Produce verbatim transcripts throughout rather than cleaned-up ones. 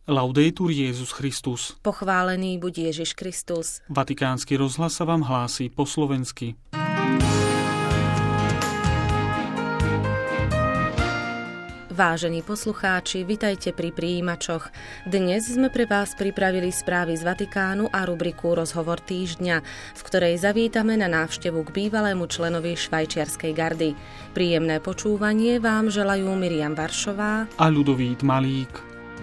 Laudetur Jesus Christus. Pochválený buď Ježiš Kristus. Vatikánsky rozhlas sa vám hlási po slovensky. Vážení poslucháči, vitajte pri prijímačoch. Dnes sme pre vás pripravili správy z Vatikánu a rubriku Rozhovor týždňa, v ktorej zavítame na návštevu k bývalému členovi švajčiarskej gardy. Príjemné počúvanie vám želajú Miriam Varšová a Ľudovít Malík.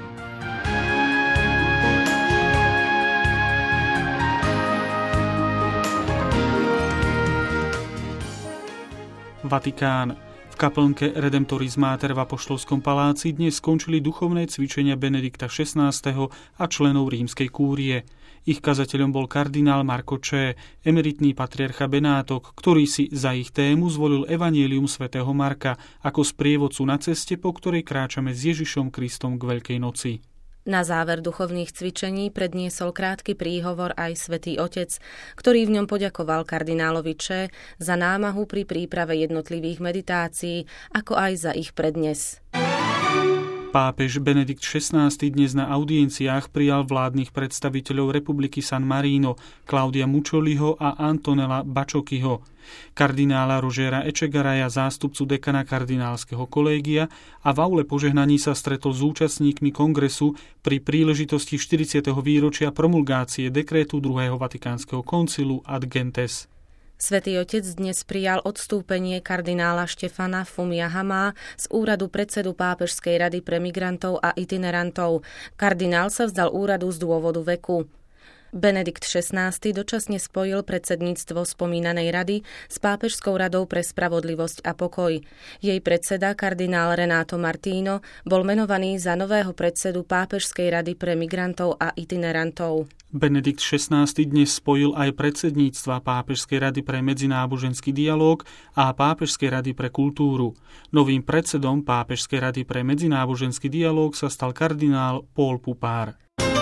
Vatikán. V kaplnke Redemptoris Mater v Apoštolskom paláci dnes skončili duchovné cvičenia Benedikta šestnásteho a členov rímskej kúrie. Ich kazateľom bol kardinál Marco Ché, emeritný patriarcha Benátok, ktorý si za ich tému zvolil Evangelium svätého Marka ako sprievodcu na ceste, po ktorej kráčame s Ježišom Kristom k Veľkej noci. Na záver duchovných cvičení predniesol krátky príhovor aj Svätý Otec, ktorý v ňom poďakoval kardinálovi Ché za námahu pri príprave jednotlivých meditácií, ako aj za ich prednes. Pápež Benedikt šestnásty dnes na audienciách prijal vládnych predstaviteľov Republiky San Marino, Claudia Muccioliho a Antonella Bacciocchiho, kardinála Rogera Echegaraja, zástupcu dekana kardinálskeho kolégia, a v aule požehnaní sa stretol s účastníkmi kongresu pri príležitosti štyridsiateho výročia promulgácie dekrétu druhého Vatikánskeho koncilu Ad Gentes. Svätý Otec dnes prijal odstúpenie kardinála Štefana Fumia Hama z úradu predsedu Pápežskej rady pre migrantov a itinerantov. Kardinál sa vzdal úradu z dôvodu veku. Benedikt šestnásty dočasne spojil predsedníctvo spomínanej rady s Pápežskou radou pre spravodlivosť a pokoj. Jej predseda, kardinál Renato Martino, bol menovaný za nového predsedu Pápežskej rady pre migrantov a itinerantov. Benedikt šestnásty dnes spojil aj predsedníctva Pápežskej rady pre medzináboženský dialóg a Pápežskej rady pre kultúru. Novým predsedom Pápežskej rady pre medzináboženský dialóg sa stal kardinál Paul Pupár.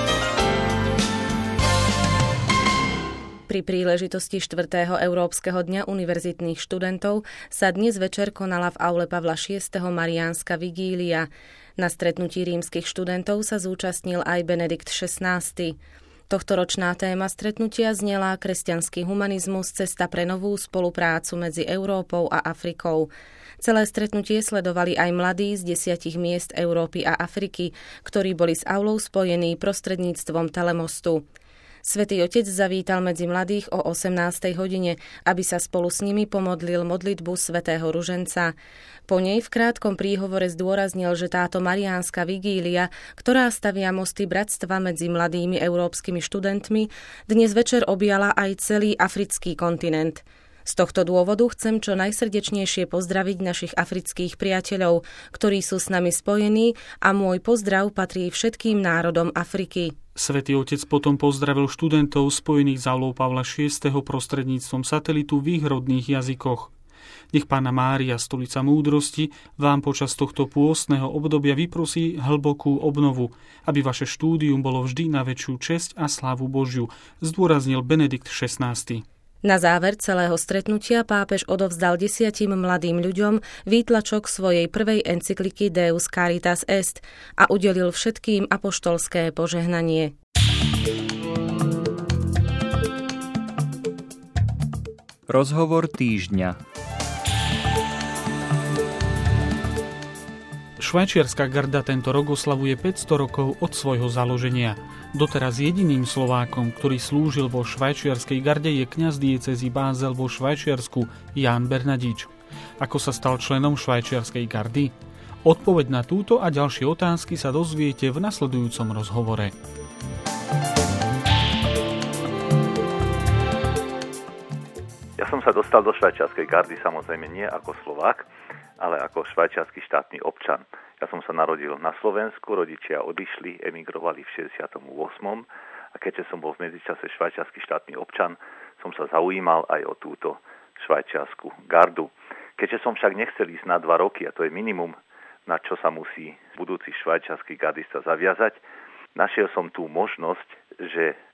Pri príležitosti štvrtého Európskeho dňa univerzitných študentov sa dnes večer konala v aule Pavla šiesteho mariánska vigília. Na stretnutí rímskych študentov sa zúčastnil aj Benedikt šestnásty. Tohtoročná téma stretnutia znela Kresťanský humanizmus, cesta pre novú spoluprácu medzi Európou a Afrikou. Celé stretnutie sledovali aj mladí z desiatich miest Európy a Afriky, ktorí boli s aulou spojení prostredníctvom telemostu. Svätý Otec zavítal medzi mladých o osemnástej hodine, aby sa spolu s nimi pomodlil modlitbu svätého Ruženca. Po nej v krátkom príhovore zdôraznil, že táto mariánska vigília, ktorá stavia mosty bratstva medzi mladými európskymi študentmi, dnes večer objala aj celý africký kontinent. Z tohto dôvodu chcem čo najsrdečnejšie pozdraviť našich afrických priateľov, ktorí sú s nami spojení, a môj pozdrav patrí všetkým národom Afriky. Svätý Otec potom pozdravil študentov spojených s aulou Pavla šiesteho prostredníctvom satelitu v ich rodných jazykoch. Nech Panna Mária, stolica múdrosti, vám počas tohto pôstneho obdobia vyprosí hlbokú obnovu, aby vaše štúdium bolo vždy na väčšiu česť a slávu Božiu, zdôraznil Benedikt šestnásty. Na záver celého stretnutia pápež odovzdal desiatim mladým ľuďom výtlačok svojej prvej encykliky Deus Caritas Est a udelil všetkým apoštolské požehnanie. Rozhovor týždňa. Švajčiarska garda tento rok oslavuje päťsto rokov od svojho založenia. Doteraz jediným Slovákom, ktorý slúžil vo švajčiarskej garde, je kňaz diecézy Bázel vo Švajčiarsku Ján Bernadič. Ako sa stal členom švajčiarskej gardy? Odpoveď na túto a ďalšie otázky sa dozviete v nasledujúcom rozhovore. Ja som sa dostal do švajčiarskej gardy samozrejme nie ako Slovák, ale ako švajčiarsky štátny občan. Ja som sa narodil na Slovensku, rodičia odišli, emigrovali v šesťdesiatom ôsmom a keďže som bol v medzičase švajčiarsky štátny občan, som sa zaujímal aj o túto švajčiarsku gardu. Keďže som však nechcel ísť na dva roky, a to je minimum, na čo sa musí budúci švajčiarsky gardista zaviazať, našiel som tú možnosť, že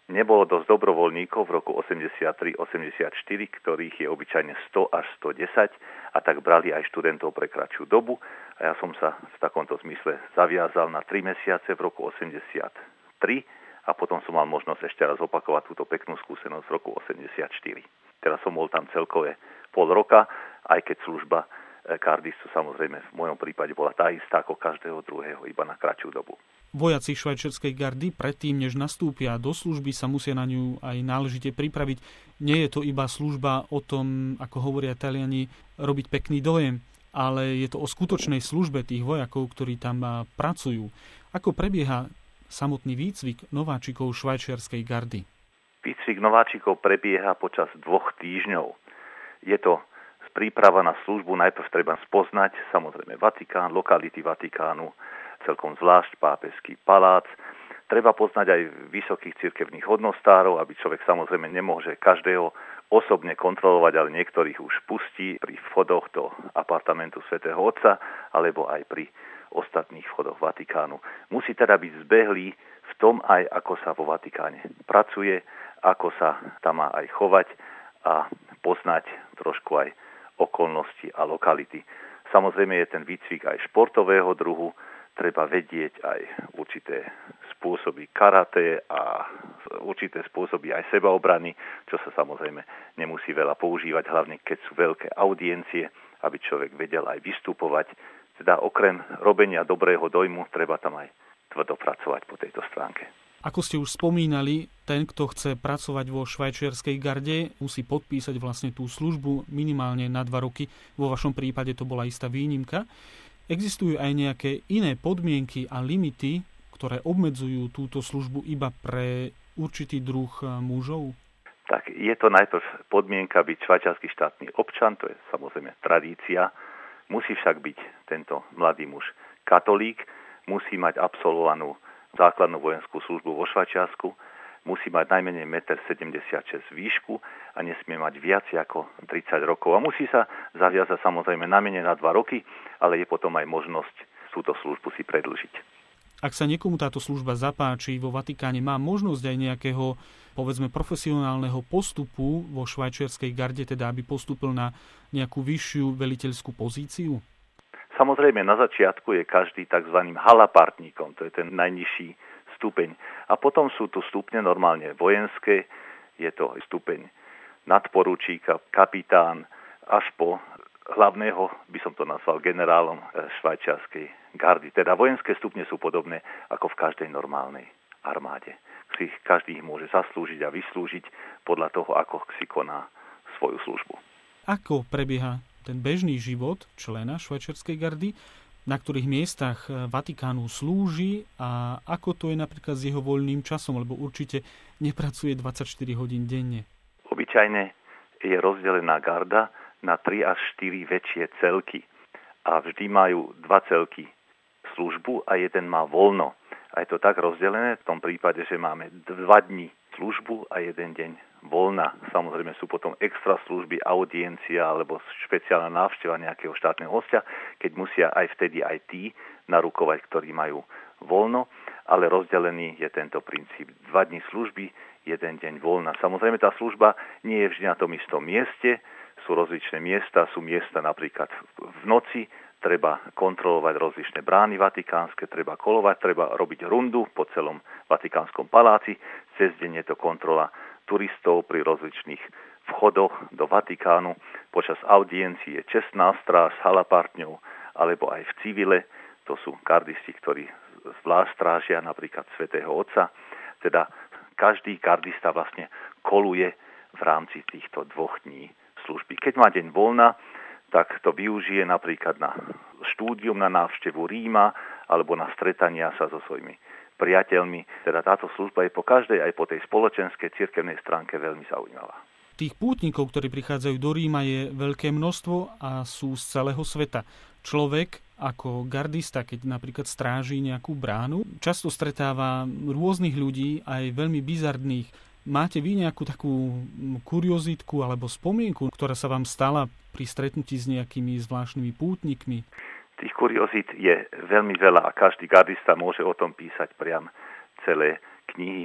Nebolo dosť dobrovoľníkov v roku osemdesiattri osemdesiatštyri, ktorých je obyčajne sto až stodesať, a tak brali aj študentov pre kratšiu dobu. A ja som sa v takomto zmysle zaviazal na tri mesiace v roku osemdesiattri a potom som mal možnosť ešte raz opakovať túto peknú skúsenosť v roku osemdesiatštyri. Teraz som bol tam celkové pol roka, aj keď služba kardistu samozrejme v mojom prípade bola tá istá ako každého druhého, iba na kratšiu dobu. Vojaci švajčiarskej gardy predtým, než nastúpia do služby, sa musia na ňu aj náležite pripraviť. Nie je to iba služba o tom, ako hovoria Taliani, robiť pekný dojem, ale je to o skutočnej službe tých vojakov, ktorí tam pracujú. Ako prebieha samotný výcvik nováčikov švajčiarskej gardy? Výcvik nováčikov prebieha počas dvoch týždňov. Je to príprava na službu, najprv treba spoznať samozrejme Vatikán, lokality Vatikánu, celkom zvlášť pápežský palác. Treba poznať aj vysokých cirkevných hodnostárov, aby človek samozrejme nemôže každého osobne kontrolovať, ale niektorých už pustí pri vchodoch do apartamentu svätého Otca, alebo aj pri ostatných vchodoch Vatikánu. Musí teda byť zbehlý v tom aj, ako sa vo Vatikáne pracuje, ako sa tam má aj chovať a poznať trošku aj okolnosti a lokality. Samozrejme je ten výcvik aj športového druhu, treba vedieť aj určité spôsoby karate a určité spôsoby aj sebaobrany, čo sa samozrejme nemusí veľa používať, hlavne keď sú veľké audiencie, aby človek vedel aj vystupovať. Teda okrem robenia dobrého dojmu, treba tam aj tvrdo pracovať po tejto stránke. Ako ste už spomínali, ten, kto chce pracovať vo švajčiarskej garde, musí podpísať vlastne tú službu minimálne na dva roky. Vo vašom prípade to bola istá výnimka. Existujú aj nejaké iné podmienky a limity, ktoré obmedzujú túto službu iba pre určitý druh mužov? Tak je to najprv podmienka byť švajčiarsky štátny občan, to je samozrejme tradícia. Musí však byť tento mladý muž katolík, musí mať absolvovanú základnú vojenskú službu vo Švajčiarsku, musí mať najmenej jeden sedemdesiatšesť metra výšku a nesmie mať viac ako tridsať rokov. A musí sa zaviazať samozrejme najmenej na dva roky, ale je potom aj možnosť túto službu si predĺžiť. Ak sa niekomu táto služba zapáči vo Vatikáne, má možnosť aj nejakého, povedzme, profesionálneho postupu vo švajčiarskej garde, teda aby postúpil na nejakú vyššiu veliteľskú pozíciu? Samozrejme, na začiatku je každý tzv. Halapartníkom, to je ten najnižší stupeň. A potom sú tu stupne normálne vojenské, je to stupeň nadporučíka, kapitán, až po hlavného, by som to nazval generálom švajčiarskej gardy. Teda vojenské stupne sú podobné ako v každej normálnej armáde. Si každý ich môže zaslúžiť a vyslúžiť podľa toho, ako si koná svoju službu. Ako prebieha ten bežný život člena švajčiarskej gardy, na ktorých miestach Vatikánu slúži a ako to je napríklad s jeho voľným časom, lebo určite nepracuje dvadsaťštyri hodín denne. Obyčajne je rozdelená garda na tri až štyri väčšie celky a vždy majú dva celky službu a jeden má voľno. A je to tak rozdelené v tom prípade, že máme dva dni službu a jeden deň voľna. Samozrejme sú potom extra služby, audiencia alebo špeciálna návšteva nejakého štátneho hostia, keď musia aj vtedy aj tí narukovať, ktorí majú voľno, ale rozdelený je tento princíp. Dva dni služby, jeden deň voľna. Samozrejme tá služba nie je vždy na tom istom mieste, sú rozličné miesta, sú miesta napríklad v noci, treba kontrolovať rozličné brány vatikánske, treba kolovať, treba robiť rundu po celom Vatikánskom paláci. Cez deň je to kontrola turistov pri rozličných vchodoch do Vatikánu. Počas audiencií je čestná stráž s halapartňou, alebo aj v civile. To sú gardisti, ktorí zvlášť strážia napríklad svätého Otca. Teda každý gardista vlastne koluje v rámci týchto dvoch dní služby. Keď má deň voľna, tak to využije napríklad na štúdium, na návštevu Ríma alebo na stretania sa so svojimi priateľmi. Teda táto služba je po každej, aj po tej spoločenskej cirkevnej stránke veľmi zaujímavá. Tých pútnikov, ktorí prichádzajú do Ríma, je veľké množstvo a sú z celého sveta. Človek ako gardista, keď napríklad stráži nejakú bránu, často stretáva rôznych ľudí, aj veľmi bizarných. Máte vy nejakú takú kuriozitku alebo spomienku, ktorá sa vám stala pri stretnutí s nejakými zvláštnymi pútnikmi? Tých kuriozít je veľmi veľa a každý gardista môže o tom písať priam celé knihy.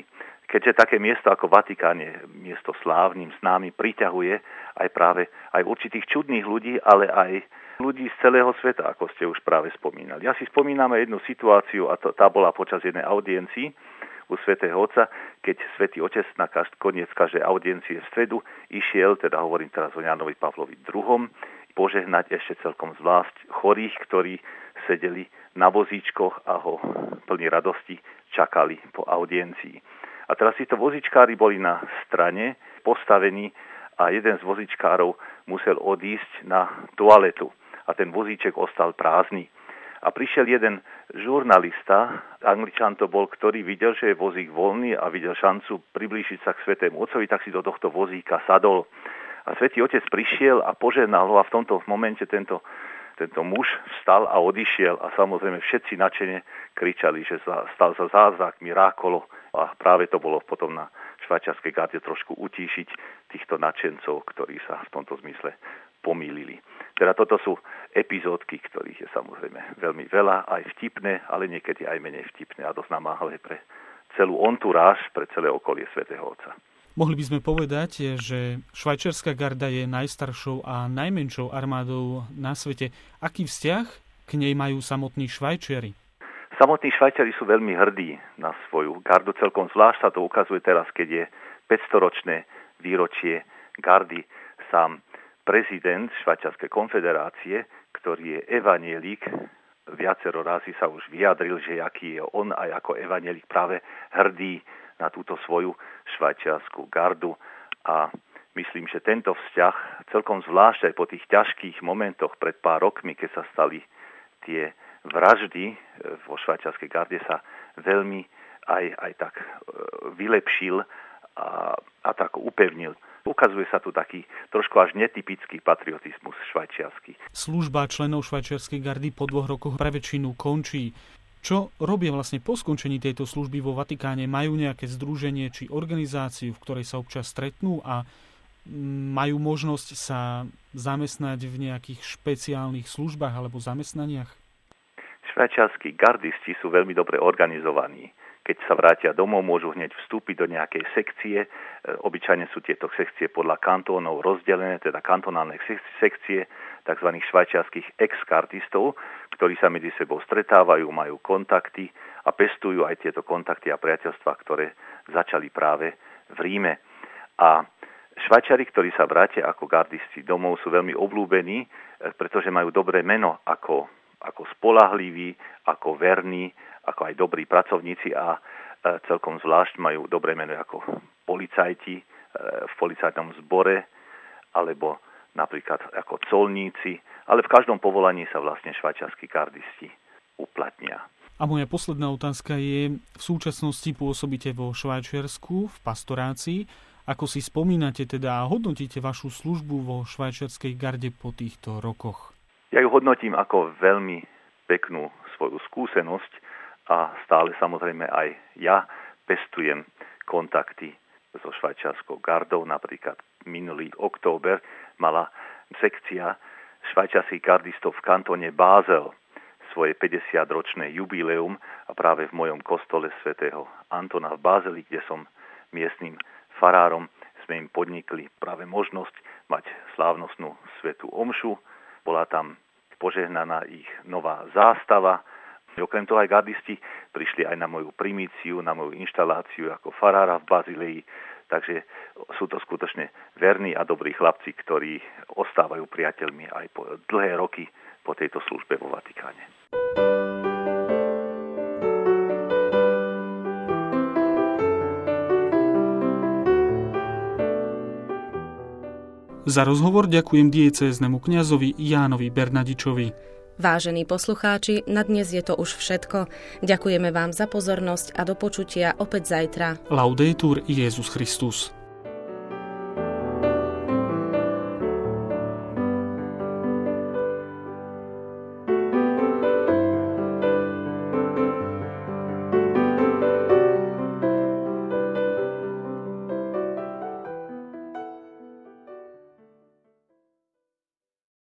keďže také miesto ako Vatikán je miesto slávnym, známym, priťahuje aj práve aj určitých čudných ľudí, ale aj ľudí z celého sveta, ako ste už práve spomínali. Ja si spomínam aj jednu situáciu, a to, tá bola počas jednej audiencii u svätého Otca, keď svätý Otec na každ- koniec každej audiencie v stredu išiel, teda hovorím teraz o Jánovi Pavlovi druhom, požehnať ešte celkom zvlášť chorých, ktorí sedeli na vozíčkoch a ho plní radosti čakali po audiencii. A teraz títo vozíčkári boli na strane postavení a jeden z vozíčkárov musel odísť na toaletu a ten vozíček ostal prázdny. A prišiel jeden žurnalista, Angličan to bol, ktorý videl, že je vozík voľný a videl šancu priblížiť sa k svätému Otcovi, tak si do tohto vozíka sadol. A svätý Otec prišiel a požehnal ho a v tomto momente tento, tento muž vstal a odišiel a samozrejme všetci nadšene kričali, že stal sa zázrak, mirákolo a práve to bolo potom na švajčiarskej garde trošku utíšiť týchto nadšencov, ktorí sa v tomto zmysle pomýlili. Teda toto sú epizódky, ktorých je samozrejme veľmi veľa, aj vtipné, ale niekedy aj menej vtipné a dosť namáhavé pre celú entourage, pre celé okolie svätého Otca. Mohli by sme povedať, že švajčiarska garda je najstaršou a najmenšou armádou na svete. Aký vzťah k nej majú samotní Švajčiari? Samotní Švajčiari sú veľmi hrdí na svoju gardu. Celkom zvlášť sa to ukazuje teraz, keď je päťstoročné výročie gardy. Sám prezident Švajčiarskej konfederácie, ktorý je evanjelík, viacero razy sa už vyjadril, že aký je on aj ako evanjelík práve hrdý na túto svoju švajčiarsku gardu. A myslím, že tento vzťah celkom zvlášť aj po tých ťažkých momentoch pred pár rokmi, keď sa stali tie vraždy vo švajčiarskej garde, sa veľmi aj, aj tak vylepšil a, a tak upevnil. Ukazuje sa tu taký trošku až netypický patriotizmus švajčiarsky. Služba členov švajčiarskej gardy po dvoch rokoch pre väčšinu končí. Čo robia vlastne po skončení tejto služby vo Vatikáne? Majú nejaké združenie či organizáciu, v ktorej sa občas stretnú a majú možnosť sa zamestnať v nejakých špeciálnych službách alebo zamestnaniach? Švajčiarski gardisti sú veľmi dobre organizovaní. Keď sa vrátia domov, môžu hneď vstúpiť do nejakej sekcie. Obyčajne sú tieto sekcie podľa kantónov rozdelené, teda kantonálne sekcie tzv. Švajčiarskych ex-gardistov, ktorí sa medzi sebou stretávajú, majú kontakty a pestujú aj tieto kontakty a priateľstvá, ktoré začali práve v Ríme. A Švajčiari, ktorí sa vrátia ako gardisti domov, sú veľmi obľúbení, pretože majú dobré meno ako, ako spoľahliví, ako verní, ako aj dobrí pracovníci a celkom zvlášť majú dobré meno ako policajti v policajnom zbore alebo napríklad ako colníci, ale v každom povolaní sa vlastne švajčiarski gardisti uplatnia. A moja posledná otázka je, v súčasnosti pôsobíte vo Švajčiarsku v pastorácii. Ako si spomínate teda a hodnotíte vašu službu vo švajčiarskej garde po týchto rokoch? Ja ju hodnotím ako veľmi peknú svoju skúsenosť a stále samozrejme aj ja pestujem kontakty so švajčiarskou gardou. Napríklad minulý október mala sekcia švajčiarskych gardistov v kantóne Basel svoje päťdesiatročné jubileum a práve v mojom kostole svätého Antona v Bázeli, kde som miestnym farárom, sme im podnikli práve možnosť mať slávnostnú svätú omšu. Bola tam požehnaná ich nová zástava. Okrem toho aj gardisti prišli aj na moju primíciu, na moju inštaláciu ako farára v Bazílii. Takže sú to skutočne verní a dobrí chlapci, ktorí ostávajú priateľmi aj po dlhé roky po tejto službe vo Vatikáne. Za rozhovor ďakujem diecéznemu kňazovi Jánovi Bernadičovi. Vážení poslucháči, na dnes je to už všetko. Ďakujeme vám za pozornosť a do počutia opäť zajtra. Laudetur Jesus Christus.